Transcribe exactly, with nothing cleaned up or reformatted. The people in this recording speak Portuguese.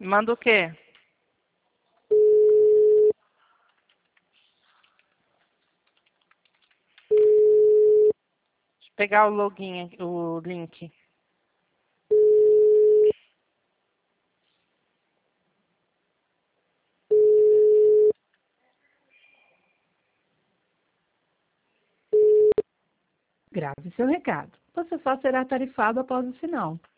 Manda o quê? Deixa eu pegar o login, aqui, o link. Grave seu recado. Você só será tarifado após o sinal.